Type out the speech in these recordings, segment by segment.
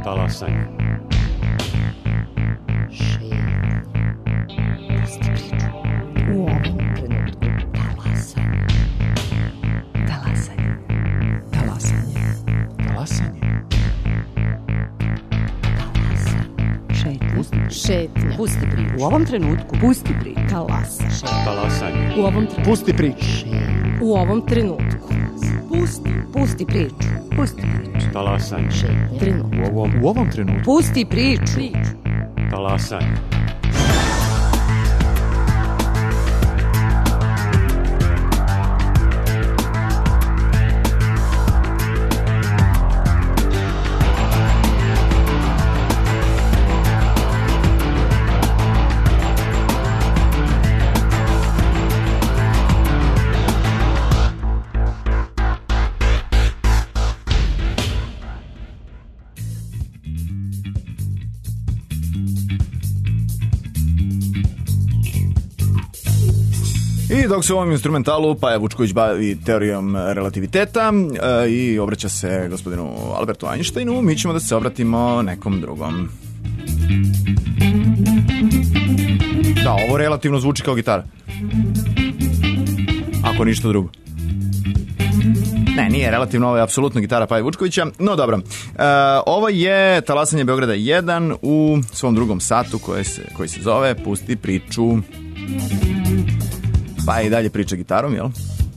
Talasanje. Pusti priču. U ovom trenutku talasanje. Talasanje. Talasanje. Talasanje. Šetnja. Pusti priču. U ovom trenutku pusti priču. Talasanje. U ovom trenutku. Pusti priču. U ovom trenutku. Pusti priču. Pusti priču. Talasanje. Trenutak. U ovom trenutku. Pusti priču. Talasanje. I dok se u ovom instrumentalu Paja Vučković bavi teorijom relativiteta i obraća se gospodinu Albertu Einsteinu, mi ćemo da se obratimo nekom drugom. Da, ovo relativno zvuči kao gitara. Ako ništa drugo. Ne, nije relativno, ovo je apsolutno gitara Paja Vučkovića, no dobro. Ovo je Talasanje Beograda 1 u svom drugom satu koji se zove Pusti priču. Pa i dalje priča gitarom, jel?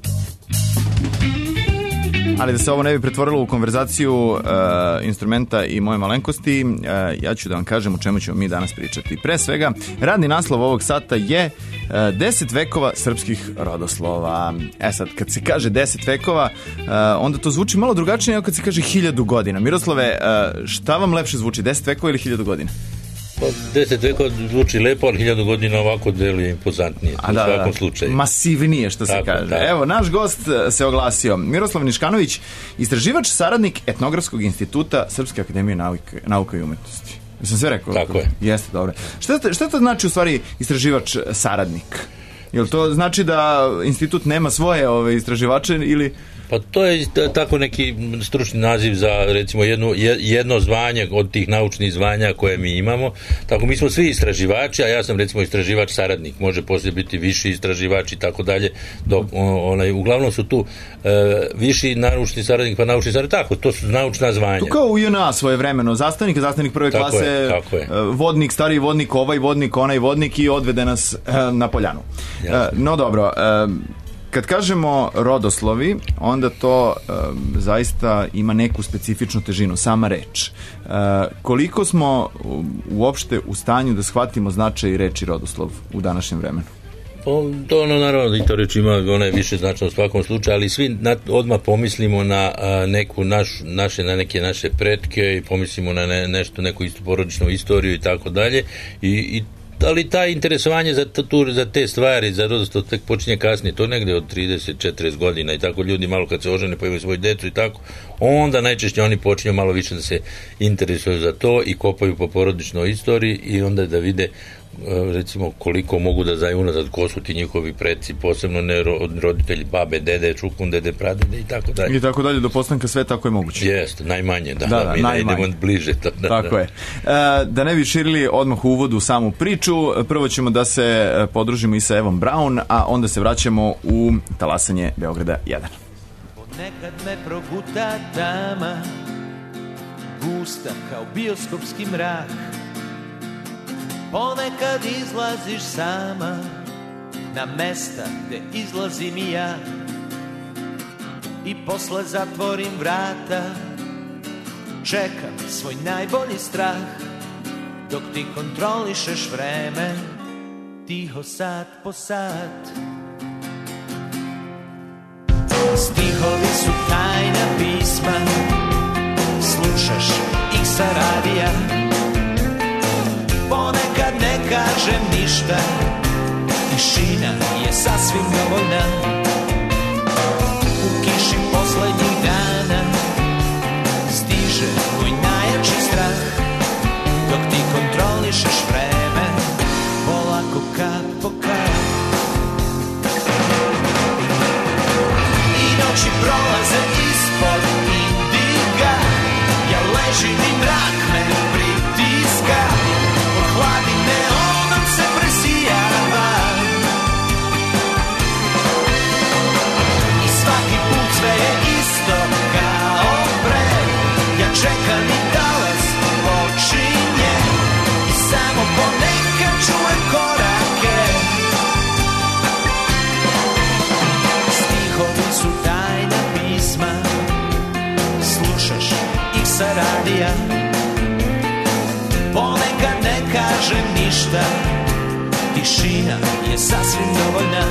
Ali da se ovo ne bi pretvorilo u konverzaciju instrumenta i moje malenkosti, ja ću da vam kažem o čemu ćemo mi danas pričati. Pre svega, radni naslov ovog sata je 10 vekova srpskih rodoslova. Sad, kad se kaže 10 vekova, onda to zvuči malo drugačije nego kad se kaže 1000 godina. Miroslave, šta vam lepše zvuči, 10 vekova ili 1000 godina? Pa 10 vekova zvuči lepo, ali 1000 godina ovako deluje impozantnije u svakom slučaju. Masivnije, što se kaže. Tako. Evo, naš gost se oglasio. Miroslav Niškanović, istraživač, saradnik Etnografskog instituta Srpske akademije nauka i umetnosti. Jesam sve rekao? Tako je. Jeste, dobro. Šta to znači u stvari istraživač saradnik? Jel to znači da institut nema svoje istraživače ili... Pa to je tako neki stručni naziv za recimo jedno zvanje od tih naučnih zvanja koje mi imamo. Tako mi smo svi istraživači, a ja sam recimo istraživač saradnik. Može poslije biti viši istraživač i tako dalje. Uglavnom su tu viši naučni saradnik, pa naučni saradnik. Tako, to su naučna zvanja. To kao u JNA svoje vremeno. Zastavnik prve tako klase, je. Vodnik, stariji vodnik, ovaj vodnik, onaj vodnik i odvede nas na poljanu. No dobro, kad kažemo rodoslovi, onda to zaista ima neku specifičnu težinu, sama reč. Koliko smo uopšte u stanju da shvatimo značaj reči rodoslov u današnjem vremenu? To naravno, i to reč ima, ona je više značajna u svakom slučaju, ali svi odmah pomislimo na neke naše pretke i pomislimo na neku istu porodičnu istoriju i tako dalje ali ta interesovanje za te stvari, za rodoslov tek počinje kasnije, to negde od 30-40 godina i tako ljudi malo kad se ožene pa imaju svoju decu i tako, onda najčešće oni počinju malo više da se interesuju za to i kopaju po porodičnoj istoriji i onda da vide recimo koliko mogu da znaju unazad ko su ti njihovi preci, posebno ne roditelji, babe, dede, čukun, dede, pradede i tako dalje. I tako dalje do postanka sveta ako je moguće. Jeste, najmanje, da mi ne idemo bliže. Tako je. Da ne bi širili odmah u uvodu samu priču, prvo ćemo da se podružimo i sa Evom Braun, a onda se vraćamo u Talasanje Beograda 1. Ponekad me proguta tama, gusta kao bioskopski mrak. Ponekad izlaziš sama na mesta gde izlazim i ja i posle zatvorim vrata, čekam svoj najbolji strah dok ti kontrolišeš vreme tiho sat po sat. Stihovi su tajna pisma, slušaš ih sa radija. Ponekad ne kažem ništa, tišina je sasvim dovoljna. U kiši poslednjih dana stiže moj najjači strah dok ti kontrolišeš vreme polako kat po kat. I noći prolaze ispod indiga, ja ležim i mrak me radija. Ponekad ne kažem ništa, tišina je sasvim dovoljna.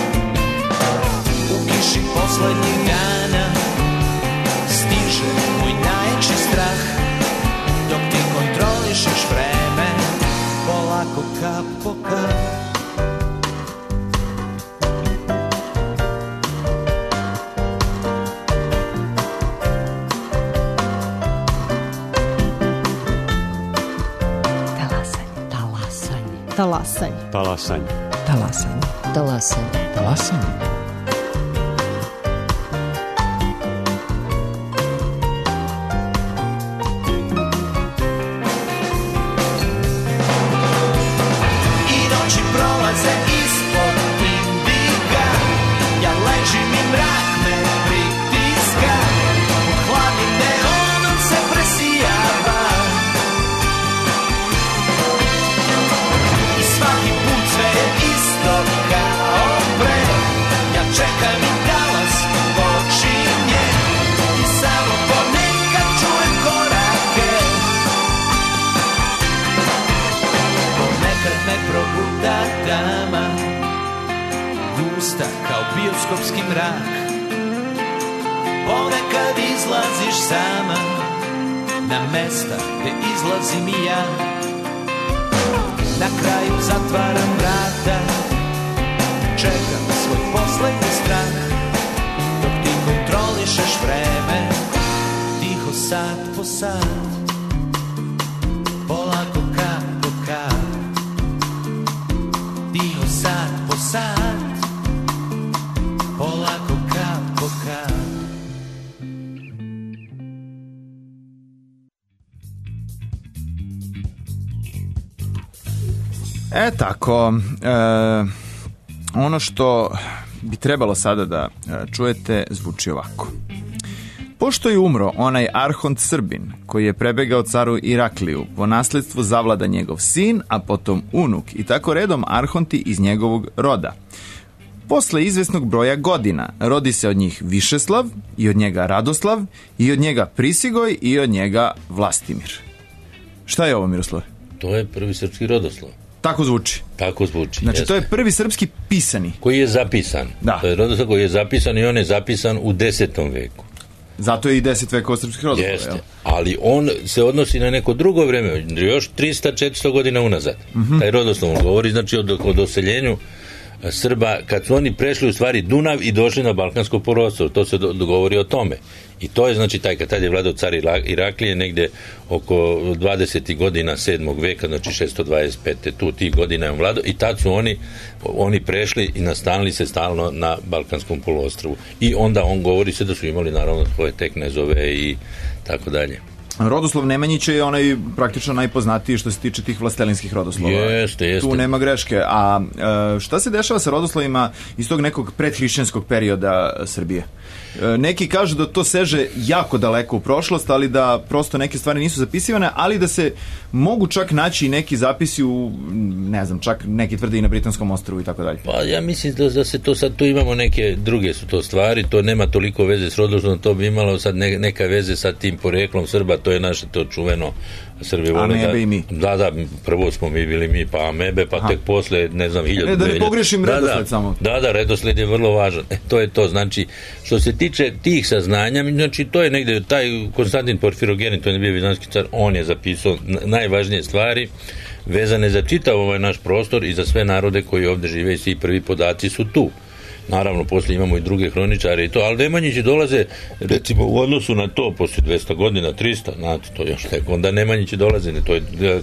U kiši poslednjih dana stiže moj najjači strah, dok ti kontrolišeš vreme, polako kap po kap. Talasanje. Talasanje. Talasanje. Talasanje. Talasanje. I noći prolaze ispod indiga, ja ležim i mrak me pritiska, u hladnim neonom se presijava. I svaki put sve je isto kao pre, ja čekam i talas počinje, i samo ponekad čujem korake. Ponekad me probuta tama, gusta kao bioskopski mrak. Ponekad izlaziš sama na mesta gde izlazim i ja. Na kraju zatvaram vrata, čekam svoj poslednji strah, dok ti kontrolišeš vreme, tiho sat po sat, polako kap po kap, tiho sat po sat, polako kap po kap. Tako, ono što bi trebalo sada da čujete zvuči ovako. Pošto je umro onaj arhont Srbin, koji je prebegao caru Irakliju, po nasledstvu zavlada njegov sin, a potom unuk, i tako redom arhonti iz njegovog roda. Posle izvesnog broja godina rodi se od njih Višeslav, i od njega Radoslav, i od njega Prisigoj, i od njega Vlastimir. Šta je ovo, Miroslav? To je prvi srpski rodoslov. Tako zvuči. Tako zvuči. Znači, jeste. to je prvi srpski pisani. Koji je zapisan. Da. To je rodoslov koji je zapisan i on je zapisan u 10. veku. Zato je i 10 vekova srpskih rodoslova. Jeste, ali on se odnosi na neko drugo vreme, još 300-400 godina unazad. Taj rodoslov govori, znači, o doseljenju Srba, kad su oni prešli u stvari Dunav i došli na Balkansko poluostrvo, to se govori o tome. I to je, znači, tad je vladao car Iraklije negde oko 20. godina 7. veka, znači 625. tu tih godina je on vladao, i tad su oni prešli i nastanili se stalno na Balkanskom poluostrvu. I onda on govori se da su imali naravno svoje te knezove i tako dalje. Rodoslov Nemanjić je onaj praktično najpoznatiji što se tiče tih vlastelinskih rodoslova. Jeste. Tu nema greške. A šta se dešava sa rodoslovima iz tog nekog predhrišćanskog perioda Srbije? Neki kažu da to seže jako daleko u prošlost, ali da prosto neke stvari nisu zapisivane, ali da se mogu čak naći i neki zapisi u, ne znam, čak neki tvrde i na Britanskom ostrvu i tako dalje. Pa ja mislim da se to sad, tu imamo neke druge su to stvari, to nema toliko veze s rodoslovom, to bi imalo sad neka veze sa tim poreklom Srba, to je naše to čuveno. Srbi vole amebe i mi. Da, prvo smo mi bili mi, pa amebe, pa tek posle, ne znam, 1000. Da ne pogrešim redosled samo. Da, redosled je vrlo važan. To je to, znači, što se tiče tih saznanja, znači, to je negde, taj Konstantin Porfirogenin, to je bio vizantski car, on je zapisao najvažnije stvari vezane za čitav ovaj naš prostor i za sve narode koji ovde žive i svi prvi podaci su tu. Naravno, poslije imamo i druge hroničare i to, ali Nemanjići dolaze, recimo, u odnosu na to, poslije 200 godina, 300, znate, to još tako, onda Nemanjići dolaze, to je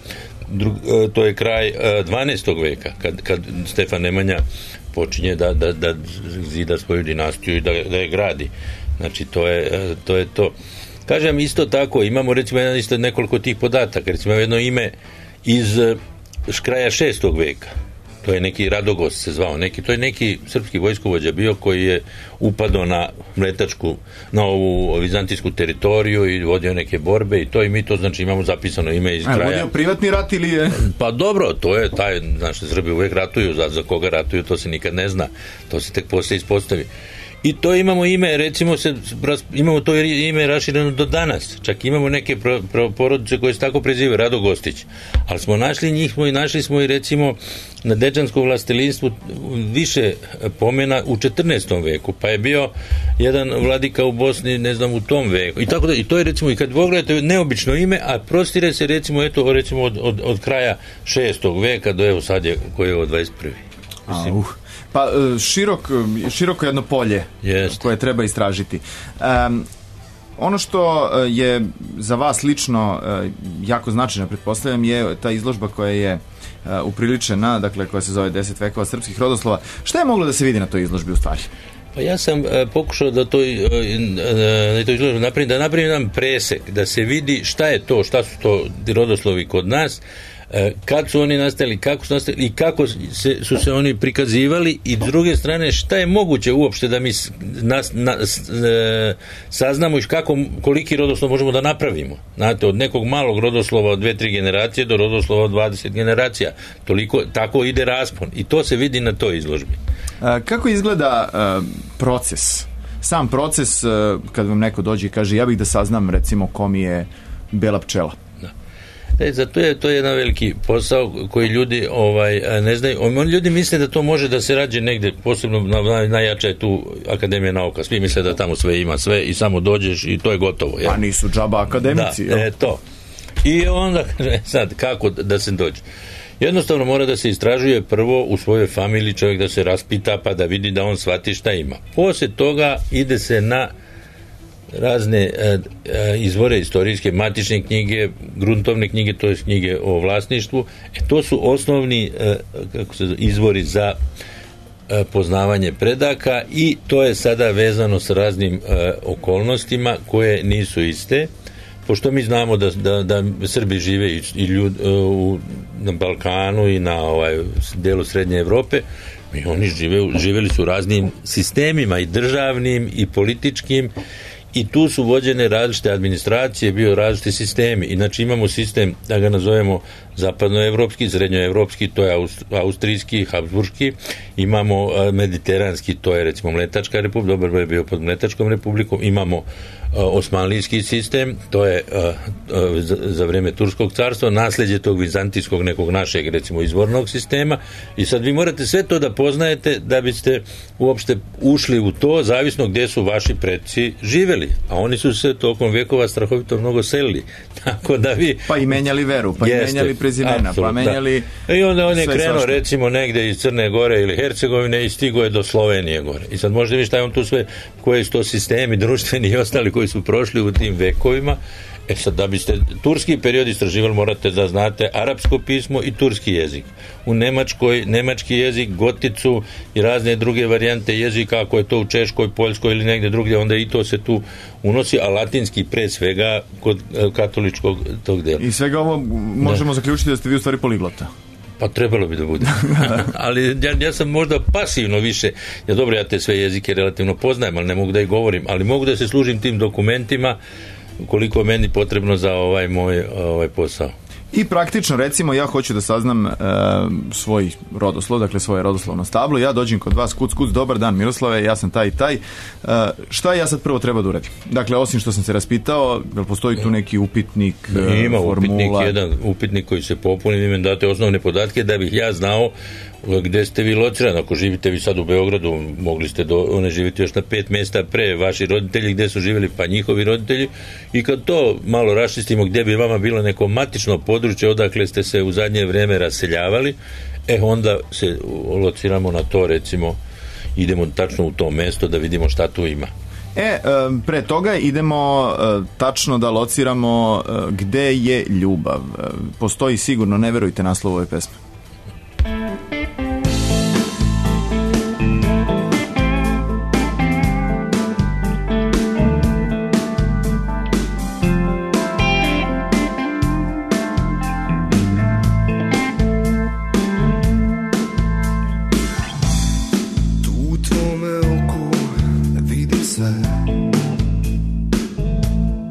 kraj 12. veka, kad Stefan Nemanja počinje da zida svoju dinastiju i da je gradi. Znači, to je to. Kažem, isto tako, imamo, recimo, isto nekoliko tih podataka, recimo, jedno ime iz kraja 6. veka. To je neki Radogos se zvao, to je neki srpski vojskovođa bio koji je upadao na Mletačku, na ovu vizantijsku teritoriju i vodio neke borbe i to, i mi to, znači, imamo zapisano ime iz kraja. Vodio privatni rat ili je? Pa dobro, to je taj, znači, Srbi uvek ratuju, za koga ratuju, to se nikad ne zna, to se tek posle ispostavi. I to imamo ime, recimo imamo to ime rašireno do danas. Čak imamo neke porodice koje se tako prezivaju, Rado Gostić. Ali smo našli njih i našli smo i recimo na Dečanskom vlastelinstvu više pomena u 14. veku, pa je bio jedan vladika u Bosni, ne znam, u tom veku. I tako da, i to je recimo, i kad pogledate neobično ime, a prostire se recimo od kraja 6. veka do evo sad je koji je od 21. Pa široko jedno polje koje treba istražiti. Ono što je za vas lično jako značajno, pretpostavljam, je ta izložba koja je upriličena, dakle koja se zove 10 vekova srpskih rodoslova. Šta je moglo da se vidi na toj izložbi u stvari? Pa ja sam pokušao da to izložbu napravim, da napravim jedan presek, da se vidi šta je to, šta su to rodoslovi kod nas, kad su oni nastali, kako su nastali i kako su se oni prikazivali, i s druge strane šta je moguće uopšte da mi saznamo koliki rodoslov možemo da napravimo. Znate, od nekog malog rodoslova od 2-3 generacije do rodoslova od 20 generacija. Tako ide raspon i to se vidi na toj izložbi. Kako izgleda proces? Sam proces kad vam neko dođe i kaže ja bih da saznam recimo ko mi je bela pčela. To je jedan veliki posao koji ljudi ne znaju. Ljudi misle da to može da se rađe negde, posebno najjača je tu Akademija nauka. Svi misle da tamo sve ima sve i samo dođeš i to je gotovo. Pa nisu džaba akademici. Da, to. I onda sad kako da se dođe? Jednostavno mora da se istražuje prvo u svojoj familiji, čovjek da se raspita pa da vidi da on shvati šta ima. Poslije toga ide se na razne izvore istorijske, matične knjige, gruntovne knjige, to je knjige o vlasništvu. To su osnovni izvori za poznavanje predaka i to je sada vezano s raznim okolnostima koje nisu iste. Pošto mi znamo da Srbi žive na Balkanu i na delu Srednje Evrope, oni živeli su raznim sistemima i državnim i političkim, i tu su vođene različite administracije, bio različiti sistemi. Inače imamo sistem, da ga nazovemo zapadnoevropski, srednjoevropski, to je austrijski, habsburški, imamo mediteranski, to je recimo Mletačka republika, dobro je bio pod Mletačkom republikom, imamo osmanlijski sistem, to je za vreme Turskog carstva, nasljeđe tog vizantijskog nekog našeg recimo izvornog sistema, i sad vi morate sve to da poznajete da biste uopšte ušli u to, zavisno gdje su vaši predci živeli, a oni su se tokom vekova strahovito mnogo selili, tako da vi... Pa i menjali veru, pa i menjali prezimena, pa menjali... I onda on je krenuo recimo negde iz Crne Gore ili Hercegovine i stigo je do Slovenije gore. I sad možete vidjeti šta je on tu sve, koji su to sistemi društveni i ostali koji su prošli u tim vekovima. Sad, da biste turski period istraživali, morate da znate arapsko pismo i turski jezik. U Nemačkoj, nemački jezik, goticu i razne druge varijante jezika, ako je to u Češkoj, Poljskoj ili negde drugdje, onda i to se tu unosi, a latinski pre svega kod katoličkog tog dela. I svega ovo možemo zaključiti da ste vi u stvari poliglota. Pa trebalo bi da bude. Ali ja sam možda pasivno više. Ja te sve jezike relativno poznajem, ali ne mogu da ih govorim. Ali mogu da se služim tim dokumentima koliko je meni potrebno za moj posao. I praktično, recimo, ja hoću da saznam svoj rodoslov, dakle svoje rodoslovno stablo, ja dođem kod vas, kuc, dobar dan Miroslave, ja sam taj i taj. Šta ja sad prvo treba da uradim? Dakle, osim što sam se raspitao, da li postoji tu neki upitnik, ima formula? Jedan upitnik koji se popuni, vi mi date osnovne podatke da bih ja znao gde ste vi locirani. Ako živite vi sad u Beogradu, mogli ste živjeti još na 5 mjesta pre, vaši roditelji gde su živjeli, pa njihovi roditelji, i kad to malo raščistimo gdje bi vama bilo neko matično područje odakle ste se u zadnje vrijeme raseljavali, onda se lociramo na to, recimo idemo tačno u to mjesto da vidimo šta tu ima. Pre toga idemo tačno da lociramo gde je ljubav. Postoji sigurno, ne verujte naslovu ove pesme.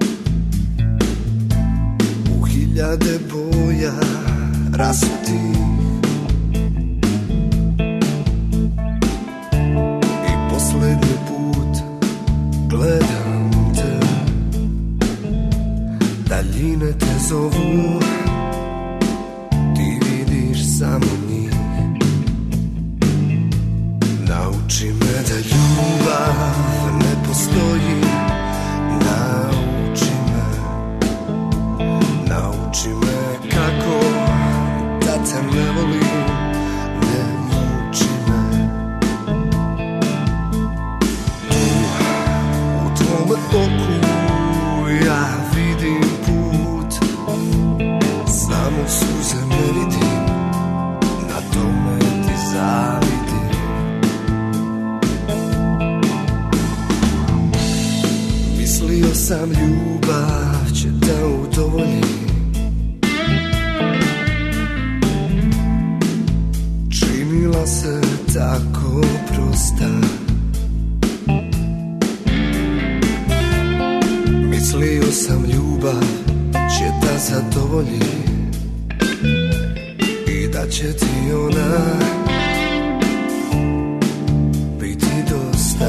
Boja rasuti zovu, ti vidiš samo njih. Nauči me da ljubav ne postoji, nauči me kako da te ne volim, ne muči me. Tu u tvome oku ja vidim put, samo suze ne vidim, na tome ti zavidim. Mislio sam ljubav će da udovolji, činila se tako prosta. Mislio sam ljubav će da zadovolji i da će ti ona biti dosta.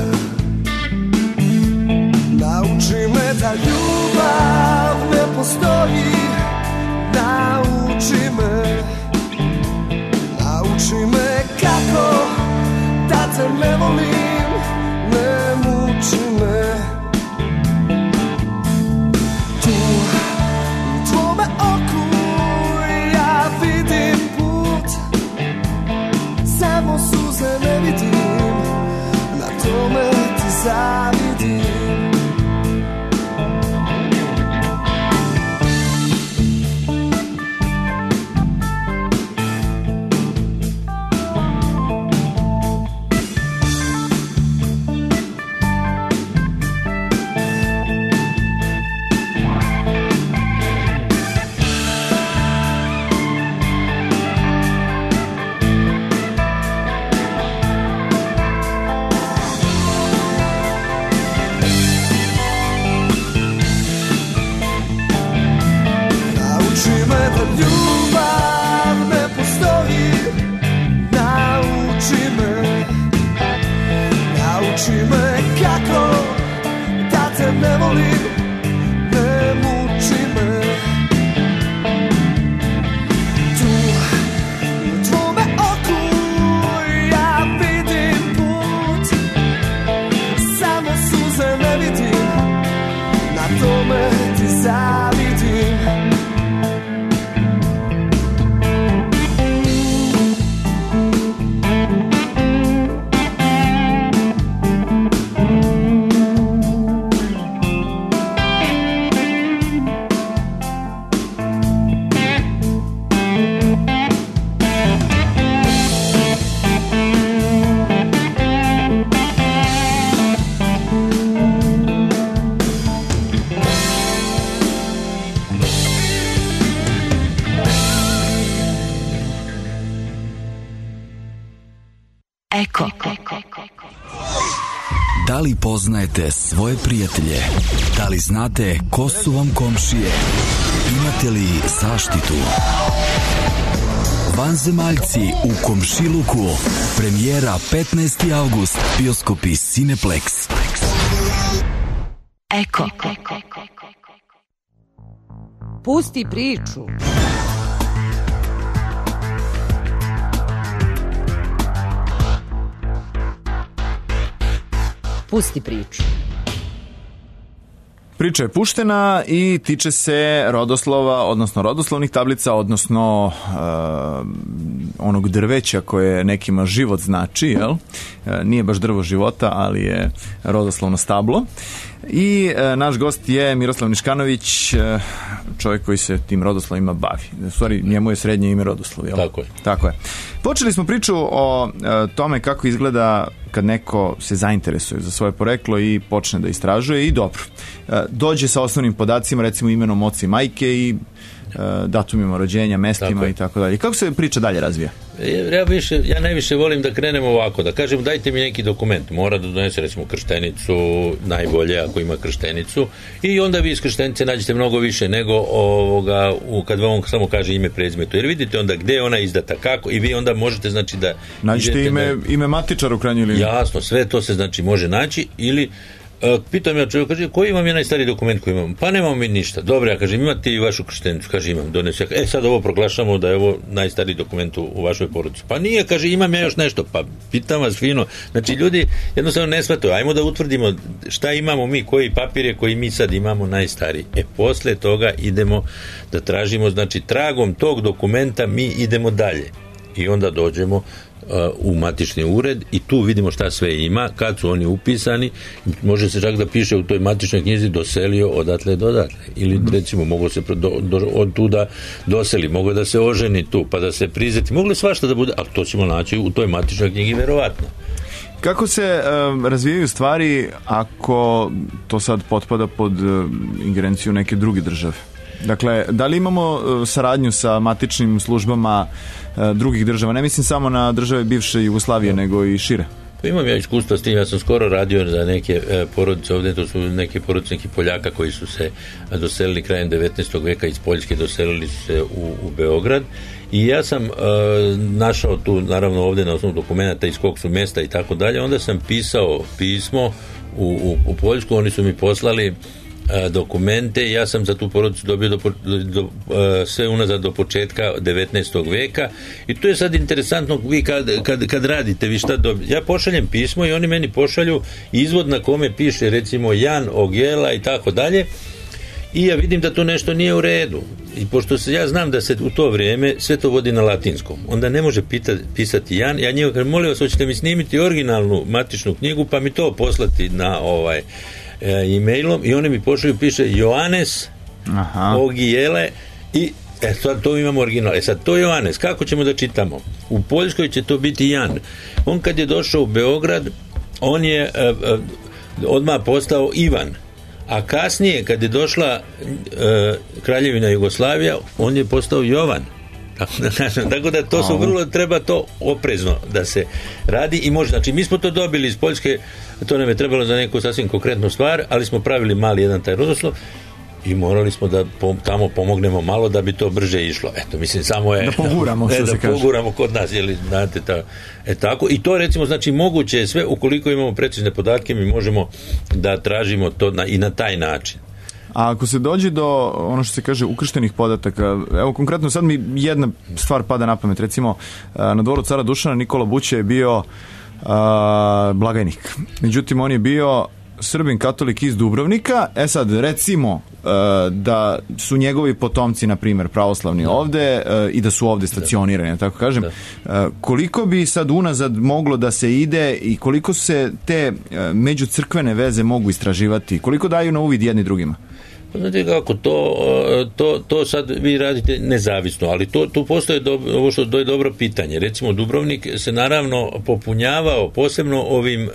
Nauči me da ljubav ne postoji, nauči me kako da te ne volim, ne muči me. Tu u tvome oku ja vidim put, samo suze ne vidim, na tome ti zavidim. Da li poznajete svoje prijatelje? Da li znate ko su vam komšije? Imate li zaštitu? Vanzemaljci u komšiluku. Premijera 15. avgust. Bioskopi Cineplex. Eko. Pusti priču. Pusti priču. Priča je puštena i tiče se rodoslova, odnosno rodoslovnih tablica, odnosno onog drveća koje nekima život znači, jel? Nije baš drvo života, ali je rodoslovno stablo. I naš gost je Miroslav Niškanović, čovjek koji se tim rodoslovima bavi. U stvari, njemu je srednje ime rodoslov, jel? Tako je. Tako je. Počeli smo priču o tome kako izgleda kad neko se zainteresuje za svoje poreklo i počne da istražuje i dobro. Dođe sa osnovnim podacima, recimo imenom oca i majke i datumima rođenja, mestima i tako dalje. Kako se priča dalje razvija? Ja najviše volim da krenemo ovako, da kažem dajte mi neki dokument, mora da donese recimo krštenicu, najbolje ako ima krštenicu, i onda vi iz krštenice nađete mnogo više nego kad vam samo kaže ime, prezime, jer vidite onda gde je ona izdata, kako, i vi onda možete nađete ime matičar u krajnjoj liniji. Jasno, sve to se može naći, ili Pitam ja čovjek, kaže, koji vam je najstariji dokument koji imam? Pa nemamo mi ništa. Dobro, ja kažem, imate i vašu krštenicu? Kaže, imam, donesu. Sad ovo proglašamo da je ovo najstariji dokument u vašoj porodici. Pa nije, kaže, imam ja još nešto. Pa pitam vas fino. Znači, ljudi jednostavno ne shvataju. Ajmo da utvrdimo šta imamo mi, koji papir je koji mi sad imamo najstariji. Posle toga idemo da tražimo, znači, tragom tog dokumenta mi idemo dalje. I onda dođemo u matični ured i tu vidimo šta sve ima, kad su oni upisani, može se čak da piše u toj matičnoj knjizi doselio odatle do odatle, ili recimo mogo se od tuda doseli, mogo da se oženi tu, pa da se prizeti, mogli svašta da bude, ali to ćemo naći u toj matičnoj knjigi verovatno. Kako se razvijaju stvari ako to sad potpada pod ingerenciju neke druge države? Dakle, da li imamo saradnju sa matičnim službama drugih država? Ne mislim samo na države bivše Jugoslavije, nego i šire. Pa imam ja iskustva s tim, ja sam skoro radio za neke porodice ovdje, to su neke porodice nekih Poljaka koji su se doselili krajem 19. veka iz Poljske, doselili su se u Beograd i ja sam našao tu, naravno ovdje na osnovu dokumenta iz kog su mjesta i tako dalje, onda sam pisao pismo u Poljsku, oni su mi poslali dokumente, ja sam za tu porodicu dobio sve unazad do početka 19. veka i to je sad interesantno, vi kad radite, vi šta dobijete, ja pošaljem pismo i oni meni pošalju izvod na kome piše recimo Jan Ogela i tako dalje i ja vidim da to nešto nije u redu i pošto ja znam da se u to vrijeme sve to vodi na latinskom, onda ne može pisati Jan, ja njega kažem, molim vas, hoćete mi snimiti originalnu matičnu knjigu pa mi to poslati na e-mailom i oni mi pošalju, piše Joanes Ogijele i sad to imamo original. Sad to je Joanes, kako ćemo da čitamo? U Poljskoj će to biti Jan. On kad je došao u Beograd, on je odmah postao Ivan. A kasnije kad je došla Kraljevina Jugoslavija, on je postao Jovan. Tako da to su vrlo, treba to oprezno da se radi i može, znači mi smo to dobili iz Poljske, to nam je trebalo za neku sasvim konkretnu stvar, ali smo pravili mali jedan taj rodoslov i morali smo da tamo pomognemo malo da bi to brže išlo. Eto, mislim, samo je da poguramo, poguramo kod nas, jeli, znate, tako. I to recimo, znači, moguće je sve, ukoliko imamo precizne podatke, mi možemo da tražimo to i na taj način. A ako se dođe do, ono što se kaže, ukrštenih podataka, evo konkretno sad mi jedna stvar pada na pamet, recimo na dvoru cara Dušana Nikola Buća je bio blagajnik. Međutim, on je bio Srbin katolik iz Dubrovnika. Sad, recimo da su njegovi potomci, na primjer, pravoslavni ovde i da su ovde stacionirani, tako kažem. Koliko bi sad unazad moglo da se ide i koliko se te međucrkvene veze mogu istraživati? Koliko daju na uvid jedni drugima? Znate kako, to sad vi radite nezavisno, ali tu postoje ovo što je dobro pitanje. Recimo, Dubrovnik se naravno popunjavao, posebno ovim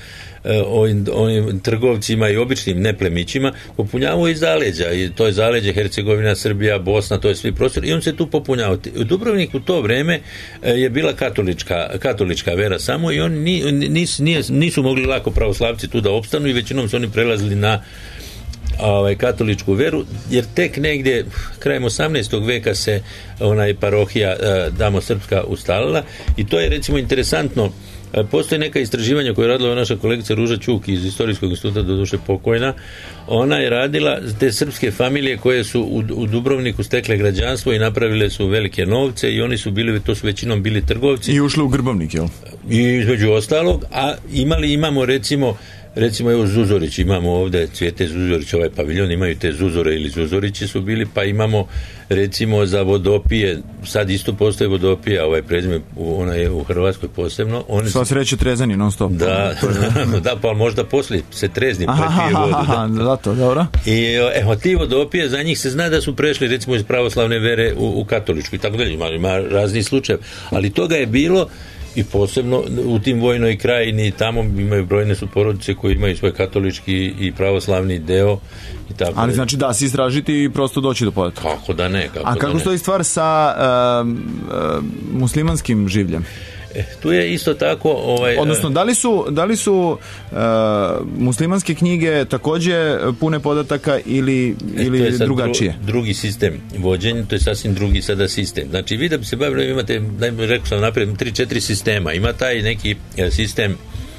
trgovcima i običnim neplemićima, popunjavao i zaleđa, i to je zaleđe Hercegovina, Srbija, Bosna, to je svi prostor, i on se tu popunjavao. U Dubrovniku u to vreme je bila katolička vera samo i oni nisu mogli lako pravoslavci tu da opstanu i većinom su oni prelazili na katoličku veru, jer tek negdje krajem 18. veka se parohija Damo Srpska ustalila i to je recimo interesantno. Postoje neka istraživanja koje je radila naša kolegica Ruža Ćuk iz Istorijskog instituta, doduše pokojna. Ona je radila te srpske familije koje su u Dubrovniku stekle građanstvo i napravile su velike novce i oni su bili, to su većinom bili trgovci. I ušli u Grbavnik, jel? I između ostalog, a imamo recimo evo Zuzorić, imamo ovdje Cvijete Zuzorić, ovaj paviljon, imaju te Zuzore ili Zuzorići su bili, pa imamo recimo za vodopije, sad isto postoje vodopije, ovaj prezime, ona je u Hrvatskoj posebno. Sva sreće trezani non stop. Da, pa možda poslije se trezni prepije vodu. Zato, dobro. I evo, ti vodopije, za njih se zna da su prešli recimo iz pravoslavne vere u katoličku i tako dalje, ima razni slučajev, ali toga je bilo. I posebno u tim Vojnoj krajini, tamo imaju brojne su porodice koji imaju svoj katolički i pravoslavni deo. I tako. Ali znači da se istražiti i prosto doći do podatka. Kako da ne. Kako stoji stvar sa muslimanskim življem? Tu je isto tako odnosno da li su muslimanske knjige također pune podataka ili drugačije? Drugi sistem vođenja, to je sasvim drugi sada sistem. Znači vi da bi se bavili, imate, rekao sam naprijed, 3-4 sistema. Ima taj neki sistem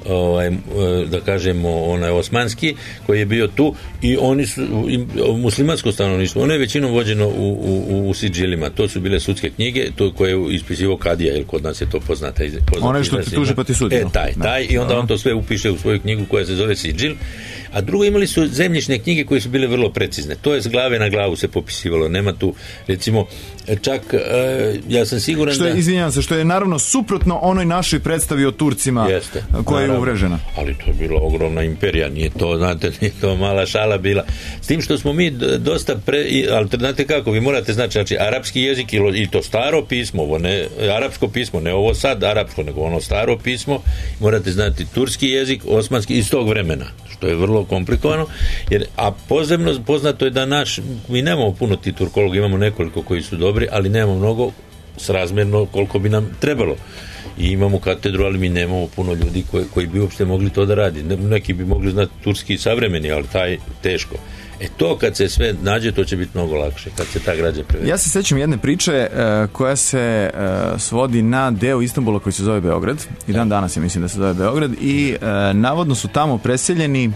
da kažemo osmanski koji je bio tu i oni su muslimansko stanovništvo, ono je većinom vođeno u sidžilima, to su bile sudske knjige, to koje je ispisivao kadija, jer kod nas je to poznata. Ono što ti tuži pa ti sudi. Taj i onda on to sve upiše u svoju knjigu koja se zove sidžil. A drugo, imali su zemljišne knjige koje su bile vrlo precizne. To je s glave na glavu se popisivalo. Nema tu, recimo, čak ja sam siguran Izvinjavam se, što je naravno suprotno onoj našoj predstavi o Turcima koja je uvrežena. Ali to je bila ogromna imperija, nije to, znate, nije to mala šala bila. S tim što smo mi dosta ali znate kako, vi morate znači arapski jezik i to staro pismo, ovo ne arapsko pismo, ne ovo sad arapsko, nego ono staro pismo, morate znati turski jezik, osmanski iz tog vremena, što je vrlo komplikovano, a posebno poznato je da mi nemamo puno ti turkologa, imamo nekoliko koji su dobri, ali nemamo mnogo srazmjerno koliko bi nam trebalo. I imamo katedru, ali mi nemamo puno ljudi koji bi uopšte mogli to da radi. Neki bi mogli znati turski savremeni, ali taj teško. To kad se sve nađe, to će biti mnogo lakše, kad se ta građa prevede. Ja se sećam jedne priče koja se svodi na deo Istanbula koji se zove Beograd. I dan danas ja mislim da se zove Beograd. I navodno su tamo preseljeni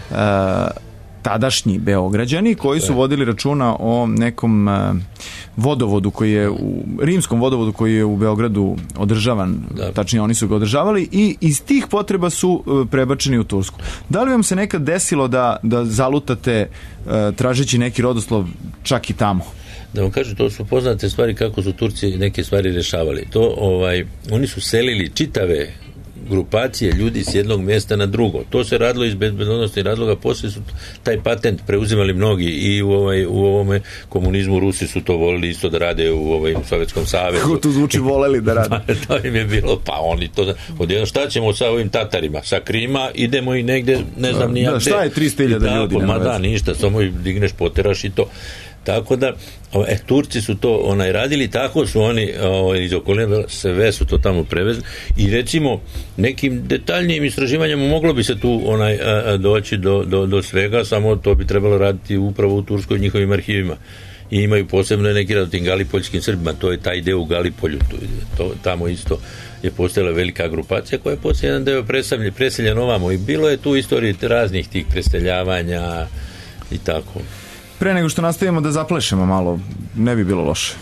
tadašnji Beograđani koji su vodili računa o nekom vodovodu koji je rimskom vodovodu koji je u Beogradu održavan, tačnije oni su ga održavali i iz tih potreba su prebačeni u Tursku. Da li vam se nekad desilo da zalutate tražeći neki rodoslov čak i tamo? Da vam kažem, to su poznate stvari kako su Turci neke stvari rješavali. Oni su selili čitave grupacije ljudi s jednog mjesta na drugo. To se radilo iz bezbednosnih razloga, poslije su taj patent preuzimali mnogi i u ovome komunizmu. Rusi su to volili isto da rade u Sovjetskom savezu. Kako to zvuči voleli da rade? To im je bilo, pa oni to odjedno, šta ćemo sa ovim Tatarima? Sa Krima idemo i negde, ne znam nijak. Šta je 300.000 ljudi? Ništa, samo digneš, poteraš i to. Tako da, Turci su to radili, tako su oni iz okoline, sve su to tamo prevezli i recimo nekim detaljnijim istraživanjima moglo bi se tu doći do svega, samo to bi trebalo raditi upravo u Turskoj njihovim arhivima. I imaju posebno neki rad o tim galipoljskim Srbima, to je taj deo u Galipolju, tamo isto je postojala velika grupacija koja je poslije jedan deo preseljen ovamo i bilo je tu istorije raznih tih preseljavanja i tako. Pre nego što nastavimo da zaplešemo malo, ne bi bilo loše.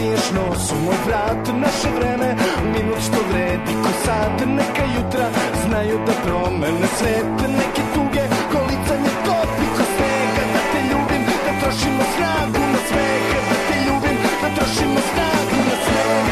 smiješ nos u moj vrat. Naše vreme, minut što vredi ko sad. Neka jutra znaju da promene svet. Neke tuge kolicanje topi ko snega. Da te ljubim, da trošimo snagu na smeh. Da te ljubim, da trošimo snagu na smeh.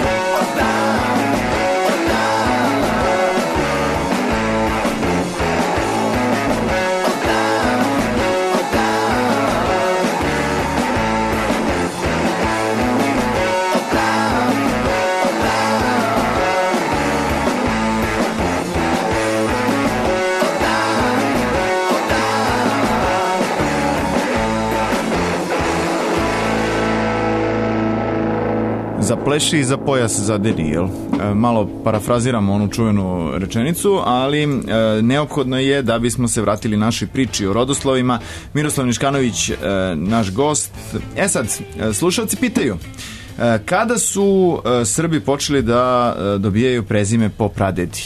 Zapleši i za pojas zaderi, jel? Malo parafraziramo onu čuvenu rečenicu, ali neophodno je da bismo se vratili našoj priči o rodoslovima. Miroslav Niškanović, naš gost. Sad, slušalci pitaju, kada su Srbi počeli da dobijaju prezime po pradedi?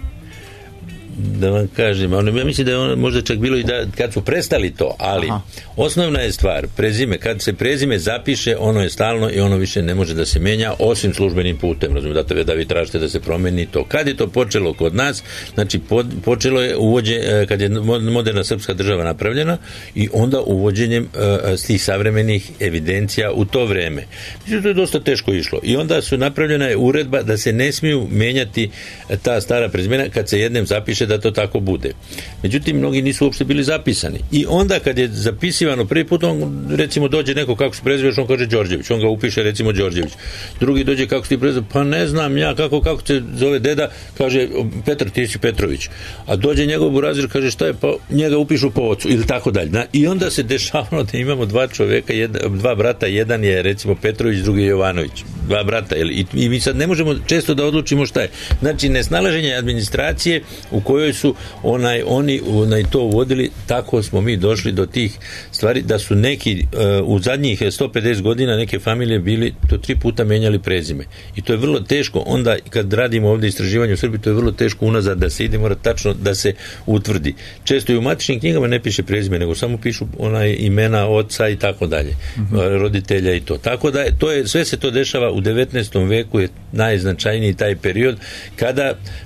Da vam kažem, ja mislim da je ono možda čak bilo i da kad su prestali to, ali osnovna je stvar, prezime, kad se prezime zapiše, ono je stalno i ono više ne može da se menja, osim službenim putem, razumijete, da vi tražite da se promeni to. Kad je to počelo kod nas, znači počelo je kad je moderna srpska država napravljena i onda uvođenjem tih savremenih evidencija u to vreme. Mislim, to je dosta teško išlo. I onda su napravljena je uredba da se ne smiju menjati ta stara prezimena kad se jednom zapiše da to tako bude. Međutim, mnogi nisu uopšte bili zapisani. I onda kad je zapisivano prvi put, on recimo dođe neko kako se preziveš, on kaže Đorđević, on ga upiše recimo Đorđević. Drugi dođe kako se ti preziveš, pa ne znam ja kako se zove deda, kaže Petar, ti si Petrović. A dođe njegov burazir, kaže šta je, pa njega upišu po ocu ili tako dalje. I onda se dešavalo da imamo dva brata, jedan je recimo Petrović, drugi je Jovanović. Dva brata, i mi sad ne možemo često da odlučimo šta je. Znači, nesnalaženje administracije u kojoj su oni to uvodili, tako smo mi došli do tih stvari da su neki u zadnjih 150 godina neke familije bili to 3 puta menjali prezime. I to je vrlo teško. Onda kad radimo ovdje istraživanje u Srbiji, to je vrlo teško unazad da se ide, mora tačno da se utvrdi. Često i u matičnim knjigama ne piše prezime, nego samo pišu imena oca i tako dalje, roditelja i to. Tako da sve se to dešava u 19. veku, je najznačajniji taj period kad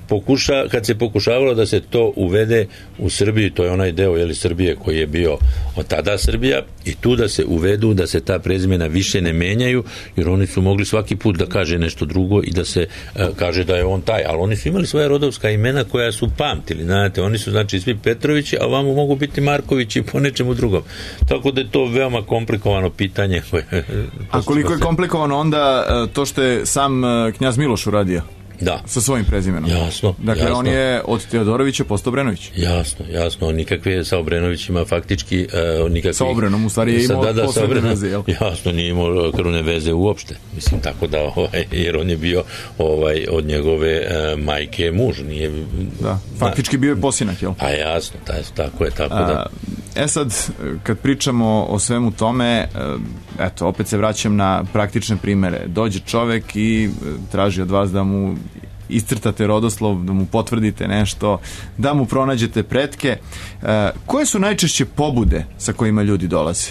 se pokušavalo da se to uvede u Srbiji, to je onaj deo Srbije koji je bio od tada Srbija, i tu da se uvedu, da se ta prezimena više ne menjaju, jer oni su mogli svaki put da kaže nešto drugo i da se kaže da je on taj, ali oni su imali svoja rodovska imena koja su pamtili, znate, oni su znači svi Petrovići, a ovamo mogu biti Markovići po nečemu drugom. Tako da je to veoma komplikovano pitanje. A koliko je komplikovano onda to što je sam knjaz Miloš uradio? Da. Sa svojim prezimenom. Jasno. Dakle, jasno. On je od Teodorovića postao Obrenović. Jasno. Nikakve sa Obrenovićima faktički nikakve... Sa Obrenom, u stvari je imao posebne veze, jel? Jasno, nije imao krvne veze uopšte. Mislim, tako da, jer on je bio od njegove majke muž. Nije... Da, faktički bio je posinak, jel? Pa jasno, tako je, tako da... Sad, kad pričamo o svemu tome, eto, opet se vraćam na praktične primere. Dođe čovek i traži od vas da mu iscrtate rodoslov, da mu potvrdite nešto, da mu pronađete pretke. Koje su najčešće pobude sa kojima ljudi dolaze?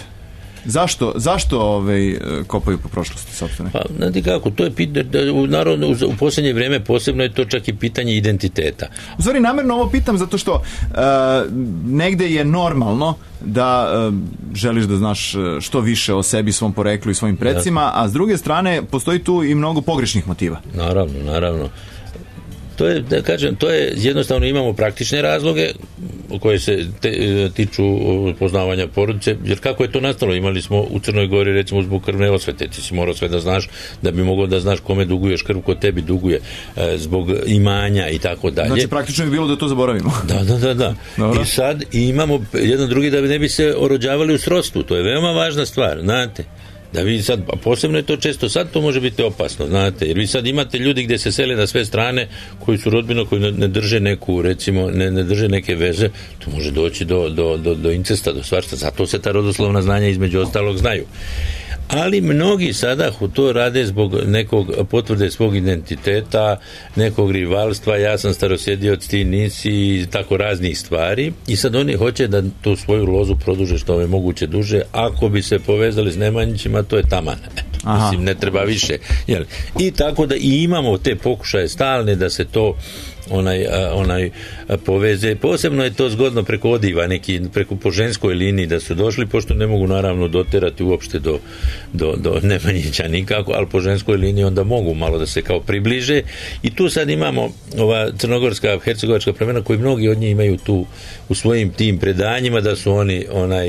Zašto kopaju po prošlosti sopstvene? Pa, znate kako, to je naravno u posljednje vrijeme posebno je to čak i pitanje identiteta. U stvari, namjerno ovo pitam zato što negde je normalno da želiš da znaš što više o sebi, svom poreklu i svojim precima, a s druge strane postoji tu i mnogo pogrešnih motiva. Naravno. To je, da kažem, jednostavno imamo praktične razloge koje se tiču poznavanja porodice, jer kako je to nastalo? Imali smo u Crnoj Gori recimo zbog krvne osvete, ti si morao sve da znaš da bi mogao da znaš kome duguješ krv, ko tebi duguje, zbog imanja i tako dalje. Znači praktično je bilo da to zaboravimo. Da. Dobro. I sad imamo jedan drugi da ne bi se orođavali u srodstvu, to je veoma važna stvar, znate. Da vi sad, posebno je to često, sad to može biti opasno, znate, jer vi sad imate ljudi gdje se sele na sve strane koji su rodbino, koji ne drže neku, recimo, ne drže neke veze, to može doći do incesta, do svašta, zato se ta rodoslovna znanja između ostalog znaju. Ali mnogi sada to rade zbog nekog potvrde svog identiteta, nekog rivalstva, ja sam starosjedioc, ti nisi, i tako raznih stvari, i sad oni hoće da tu svoju lozu produže što je moguće duže. Ako bi se povezali s Nemanjićima, to je taman. Eto. Mislim, ne treba više. Jel? I tako da i imamo te pokušaje stalne da se to onaj poveze. Posebno je to zgodno preko odiva, preko po ženskoj liniji da su došli, pošto ne mogu naravno doterati uopšte do Nemanjića nikako, ali po ženskoj liniji onda mogu malo da se kao približe. I tu sad imamo ova crnogorska, hercegovačka plemena koji mnogi od njih imaju tu u svojim tim predanjima da su oni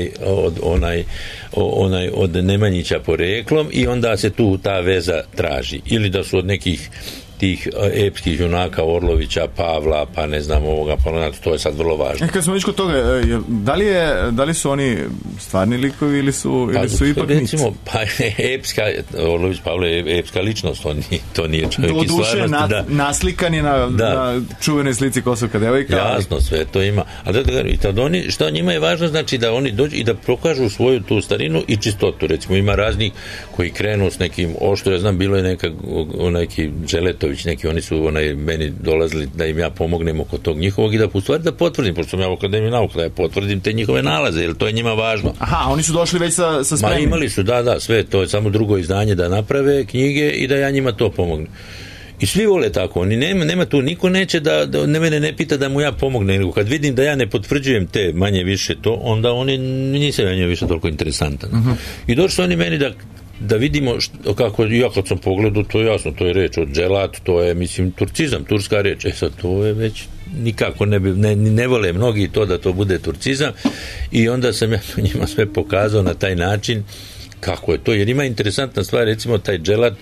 od Nemanjića poreklom i onda se tu ta veza traži. Ili da su od nekih tih epskih junaka Orlovića, Pavla, pa ne znam ovoga, to je sad vrlo važno. Kad smo već kod toga, da li su oni stvarni likovi ili su ipak mit? Recimo, pa epska, Orlović Pavle je epska ličnost, to nije čovjek iz stvarnosti. Naslikan je na čuvenoj slici Kosovka devojka. Jasno, sve to ima. A što njima je važno, znači da oni dođu i da prokažu svoju tu starinu i čistotu. Recimo, ima raznih koji krenu s nekim oštro, ja znam, bilo je neki Želetović, neki, oni su meni dolazili da im ja pomognem oko tog njihovog i da u stvari da potvrdim, pošto sam ja u Akademiji nauka, da ja potvrdim te njihove nalaze, jer to je njima važno. Aha, oni su došli već sa spremnim. Ma imali su, da, sve, to je samo drugo izdanje da naprave knjige i da ja njima to pomognem. I svi vole tako, oni nema tu, niko neće da mene ne pita da mu ja pomognem, nego kad vidim da ja ne potvrđujem te manje više to, onda oni nisam ja njima više toliko interesantan. I došli su oni meni da vidimo kako, ja kad sam pogledao, to je jasno, to je reč od dželat, to je, mislim, turcizam, turska reč, sad to je već nikako ne vole mnogi to da to bude turcizam i onda sam ja to njima sve pokazao na taj način kako je to, jer ima interesantna stvar, recimo taj dželat,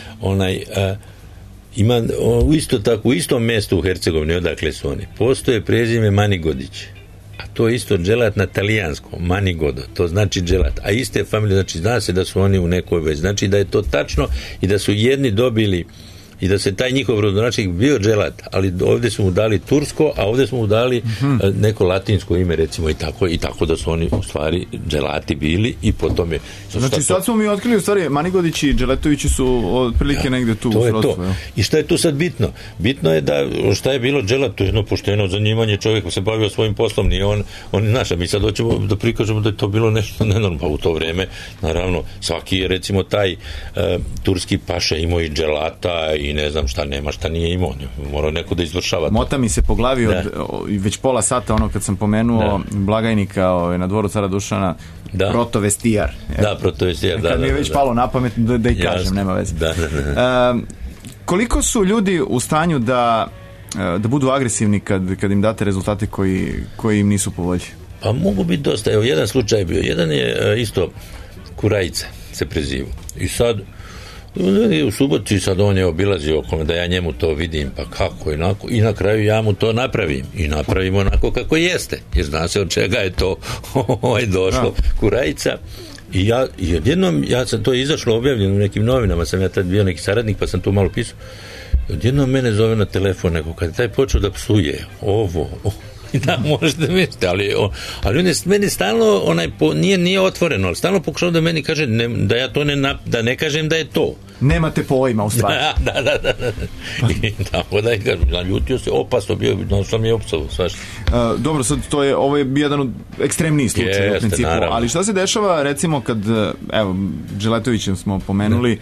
ima u istom mjestu u Hercegovini, odakle su oni, postoje prezime Manigodić. A to je isto dželat na talijanskom, Manigodo, to znači dželat. A iste familije, znači zna se da su oni u nekoj vezi. Znači da je to tačno i da su jedni dobili i da se taj njihov rodonačnik bio dželat, ali ovdje smo mu dali tursko, a ovdje smo mu dali neko latinsko ime, recimo, i tako da su oni u stvari dželati bili i potom je... Znači sad smo mi otkrili u stvari Manigodići i Dželetovići su otprilike negdje tu. To je to. I šta je tu sad bitno? Bitno je da šta je bilo dželat, to je jedno pošteno zanimanje, čovjek se bavio svojim poslom, nije on naša, mi sad hoćemo da prikažemo da je to bilo nešto nenormalno u to vrijeme. Naravno, svaki je recimo taj turski paša imao i dželata i ne znam šta nema, šta nije imao, morao neko da izvršava to. Mota mi se po glavi već pola sata kad sam pomenuo blagajnika na dvoru cara Dušana, protovestijar. Protovestijar, kad mi je već palo na pamet da i kažem, nema veze. Koliko su ljudi u stanju da budu agresivni kad im date rezultate koji im nisu po volji? Pa mogu biti dosta. Evo, jedan slučaj bio. Jedan je isto Kurajica se prezivu. I sad u Subotici sad on je obilazio okolo da ja njemu to vidim, pa kako onako, i na kraju ja mu to napravim i napravim onako kako jeste, jer zna se od čega je to došlo. Kurajica. I jednom, to je izašlo objavljeno u nekim novinama, sam ja tad bio neki saradnik pa sam to malo pisao, odjednom mene zove na telefon neko, kad je taj počeo da psuje da, možete misliti, ali on je meni stalno nije otvoreno, ali stalno pokušao da meni kaže da ja to da ne kažem da je to. Nemate pojma u stvari. Da. I tako da je kažem, ljutio se, opasno bio, sam je opasno, svašta. Dobro, sad ovo je jedan od ekstremnijih slučaja u principu, naravno. Ali šta se dešava recimo kad, evo, Dželetovića smo pomenuli,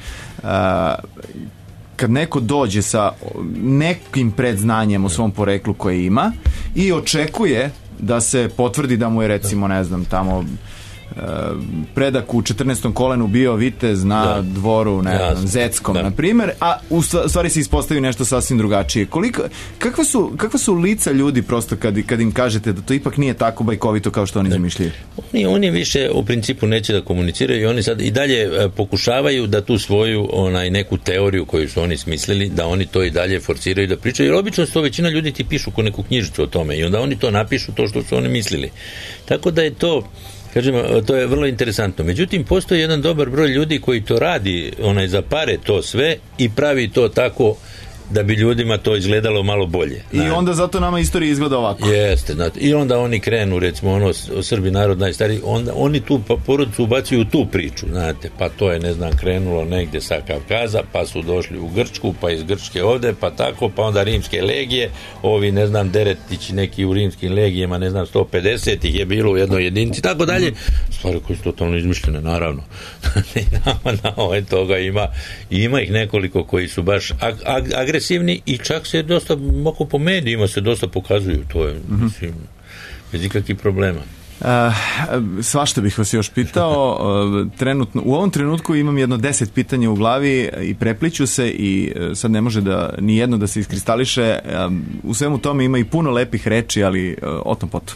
kad neko dođe sa nekim predznanjem o svom poreklu koje ima i očekuje da se potvrdi da mu je recimo, ne znam, tamo predak u 14. kolenu bio vitez na dvoru, ne znam, Zeckom, na primjer, a u stvari se ispostavi nešto sasvim drugačije. Kakva su lica ljudi prosto kad im kažete da to ipak nije tako bajkovito kao što oni zamišljaju? Oni više u principu neće da komuniciraju i oni sad i dalje pokušavaju da tu svoju neku teoriju koju su oni smislili, da oni to i dalje forsiraju da pričaju, jer obično to većina ljudi ti pišu ko neku knjižicu o tome i onda oni to napišu to što su oni mislili. Tako da je to, kažemo, to je vrlo interesantno. Međutim, postoji jedan dobar broj ljudi koji to radi, za pare to sve i pravi to tako da bi ljudima to izgledalo malo bolje. I onda zato nama istorija izgleda ovako. Jeste, znate. I onda oni krenu, recimo, ono, Srbi narod najstariji, onda oni tu porodicu ubacuju u tu priču, znate, pa to je, ne znam, krenulo negdje sa Kavkaza, pa su došli u Grčku, pa iz Grčke ovde, pa tako, pa onda rimske legije, ovi, ne znam, deretići neki u rimskim legijama, ne znam, 150 ih je bilo u jednoj jedinici, tako dalje, stvari koje su totalno izmišljene, naravno. I nama toga ima ih nekoliko koji su baš agresivni i čak se dosta, mogu po medijima se dosta pokazuju, to je, mislim, bez ikakvih problema. Svašta bih vas još pitao. U ovom trenutku imam jedno 10 pitanja u glavi i prepliću se i sad ne može ni jedno da se iskristališe. U svemu tome ima i puno lepih reči, ali o tom potom.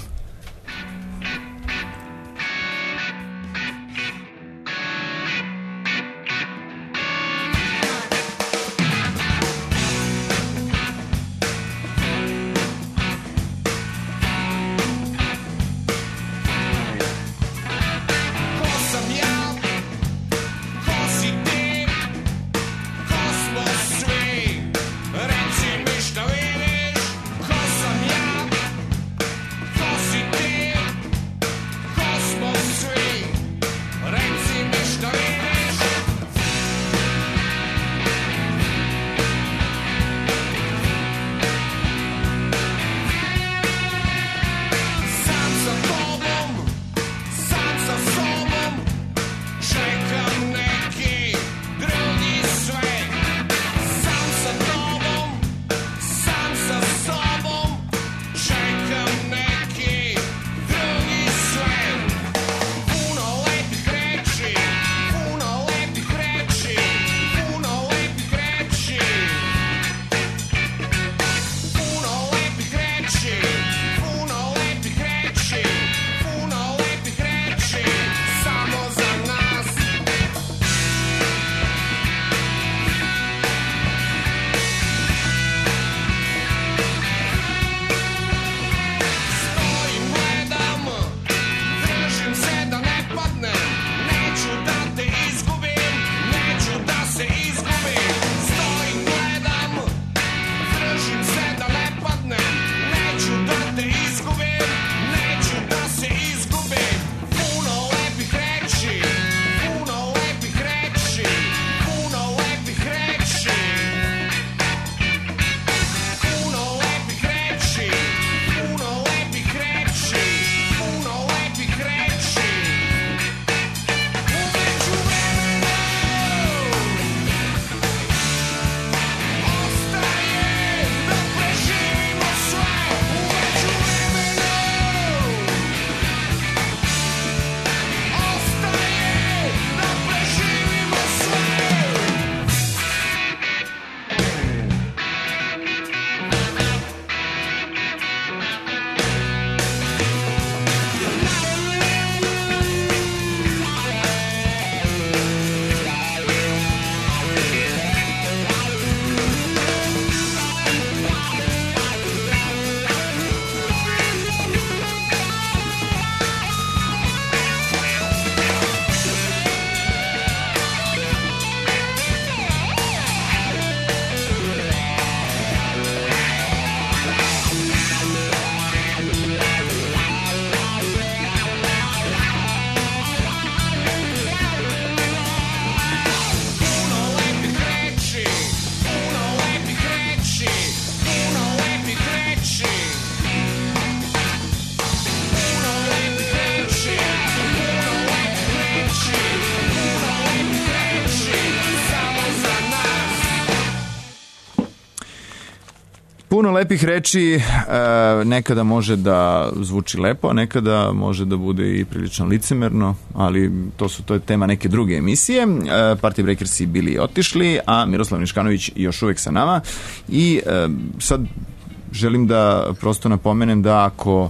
Puno lepih reči, nekada može da zvuči lepo, a nekada može da bude i prilično licemerno, ali to je tema neke druge emisije. Party Breakersi bili otišli, a Miroslav Niškanović još uvek sa nama. I sad želim da prosto napomenem da ako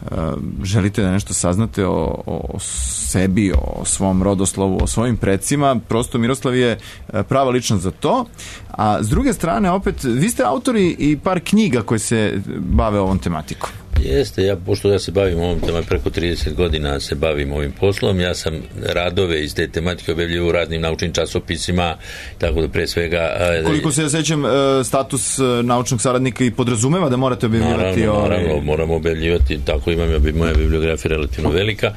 želite da nešto saznate o sebi, o svom rodoslovu, o svojim predsima, prosto Miroslav je prava ličnost za to. A s druge strane, opet, vi ste autori i par knjiga koje se bave ovom tematikom. Jeste, pošto ja se bavim ovom tema, preko 30 godina se bavim ovim poslom, ja sam radove iz te tematike objavljivao u raznim naučnim časopisima, tako da pre svega... Koliko se ja sećam, status naučnog saradnika i podrazumeva da morate objavljivati... Naravno, moramo objavljivati, tako imam, moja bibliografija relativno velika,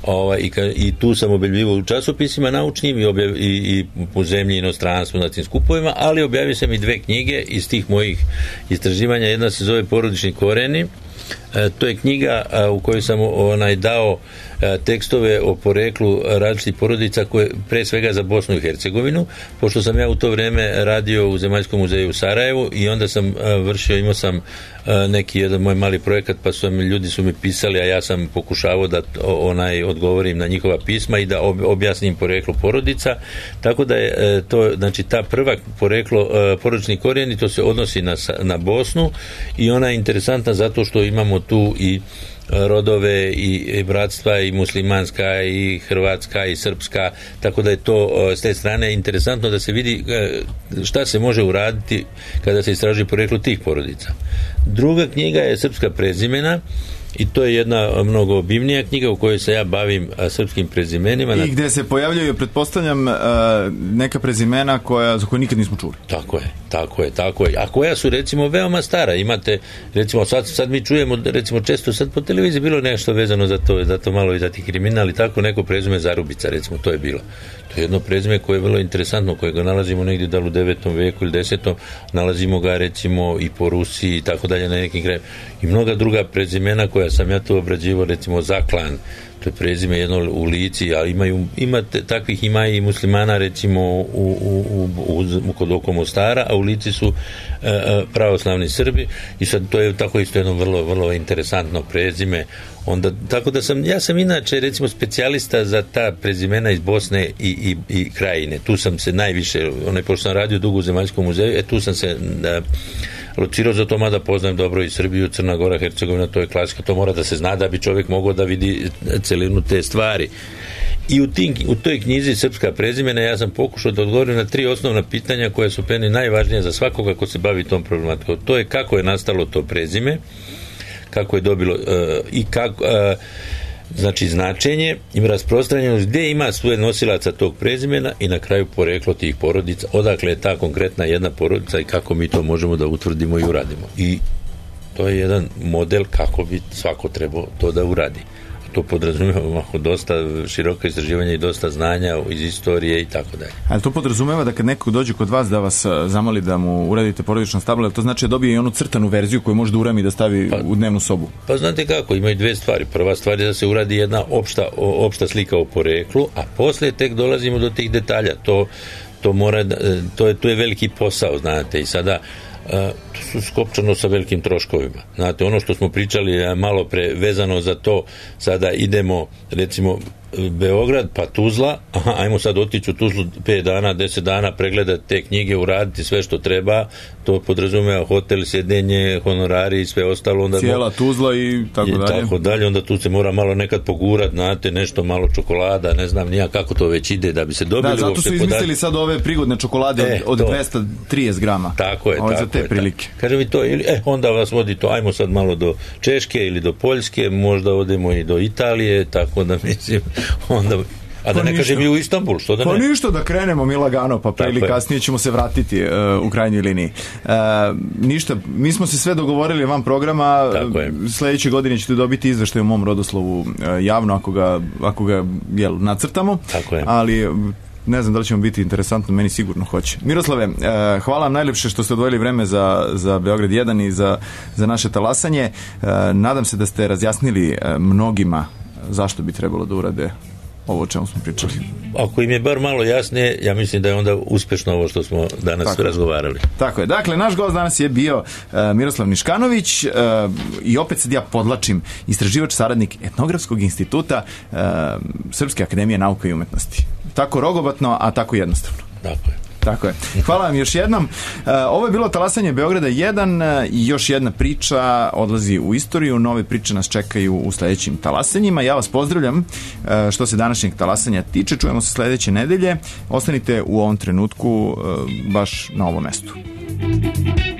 i tu sam objavljivao u časopisima naučnim i po zemlji, inostranstvu, na tim skupovima, ali objavio sam i 2 knjige iz tih mojih istraživanja. Jedna se zove Porodični koreni. To je knjiga u kojoj sam dao tekstove o poreklu različitih porodica, koje pre svega za Bosnu i Hercegovinu, pošto sam ja u to vreme radio u Zemaljskom muzeju u Sarajevu i onda sam imao sam neki jedan moj mali projekat, pa ljudi su mi pisali, a ja sam pokušavao da odgovorim na njihova pisma i da objasnim poreklo porodica, tako da je to, znači ta prva poreklo porodični korijeni, to se odnosi na Bosnu i ona je interesantna zato što imamo tu i rodove i bratstva i muslimanska i hrvatska i srpska, tako da je to s te strane interesantno da se vidi šta se može uraditi kada se istraži poreklo tih porodica. Druga knjiga je Srpska prezimena i to je jedna mnogo obimnija knjiga u kojoj se ja bavim srpskim prezimenima. I gde se pojavljaju, pretpostavljam, neka prezimena za koje nikad nismo čuli. Tako je. A koja su, recimo, veoma stara. Imate, recimo, sad mi čujemo, recimo, često sad po televiziji bilo nešto vezano za to malo i za ti kriminal i tako, neko prezime Zarubica, recimo, to je bilo. To je jedno prezime koje je vrlo interesantno, koje ga nalazimo negdje da li u 9. veku ili 10. Nalazimo ga, recimo, i po Rusiji i tako dalje na nekim krajima. I mnoga druga prezimena koja sam ja tu obrađivao, recimo Zaklan, to je prezime jedno u Lici, ali takvih ima i muslimana, recimo kod oko Mostara, a u Lici su pravoslavni Srbi i sad to je tako isto jedno vrlo, vrlo interesantno prezime. Tako da ja sam inače, recimo, specijalista za ta prezimena iz Bosne i Krajine. Tu sam se najviše, pošto sam radio dugo u Zemaljskom muzeju, tu sam se locirao za to, mada poznajem dobro i Srbiju, Crna Gora, Hercegovina, to je klasika, to mora da se zna da bi čovjek mogao da vidi celinu te stvari. I u toj knjizi Srpska prezimena ja sam pokušao da odgovorim na 3 osnovna pitanja koja su meni najvažnija za svakoga ko se bavi tom problematikom. To je kako je nastalo to prezime, kako je dobilo i kako, znači značenje i rasprostranjenost, gdje ima svoje nosilaca tog prezimena i na kraju poreklo tih porodica, odakle je ta konkretna jedna porodica i kako mi to možemo da utvrdimo i uradimo. I to je jedan model kako bi svako trebao to da uradi. To podrazumijeva dosta široko istraživanje i dosta znanja iz istorije i tako dalje. Ali to podrazumijeva da kad neko dođe kod vas da vas zamoli da mu uradite porodično stablo, to znači da dobije i onu crtanu verziju koju može da urami i da stavi u dnevnu sobu? Pa znate kako, imaju 2 stvari. Prva stvar je da se uradi jedna opšta slika o poreklu, a poslije tek dolazimo do tih detalja. To je veliki posao, znate, i sada to su skopčano sa velikim troškovima. Znate, ono što smo pričali malo pre vezano za to, sada idemo, recimo, Beograd pa Tuzla, ajmo sad otići u Tuzlu 5 dana, 10 dana, pregledati te knjige, uraditi sve što treba, to podrazumeva hotel, sjedenje, honorari i sve ostalo. Onda cijela Tuzla i tako dalje. Onda tu se mora malo nekad pogurat, znate, nešto malo čokolada, ne znam nija kako to već ide da bi se dobili. Da, zato su izmislili sad ove prigodne čokolade od 230 grama. Tako je. Za te prilike. Kaže mi to, onda vas vodi to, ajmo sad malo do Češke ili do Poljske, možda odemo i do Italije, tako da mislim, onda... A da ne kažem i u Istanbul, što da ne? Pa ništa, da krenemo mi lagano, pa pre ili kasnije ćemo se vratiti u krajnjoj liniji. Ništa, mi smo se sve dogovorili van programa, sljedeće godine ćete dobiti izveštaj u mom rodoslovu javno ako ga nacrtamo, ali ne znam da li će vam biti interesantno, meni sigurno hoće. Miroslave, hvala vam najljepše što ste odvojili vreme za Beograd 1 i za naše talasanje. Nadam se da ste razjasnili mnogima zašto bi trebalo da urade ovo o čemu smo pričali. Ako im je bar malo jasnije, ja mislim da je onda uspešno ovo što smo danas razgovarali. Tako je. Dakle, naš gost danas je bio Miroslav Niškanović i opet sad ja podlačim, istraživač, saradnik Etnografskog instituta Srpske akademije nauka i umetnosti. Tako rogobatno, a tako jednostavno. Tako je. Hvala vam još jednom. Ovo je bilo Talasanje Beograda 1 i još jedna priča odlazi u istoriju. Nove priče nas čekaju u sledećim talasanjima. Ja vas pozdravljam što se današnjeg talasanja tiče. Čujemo se sledeće nedelje. Ostanite u ovom trenutku baš na ovom mestu.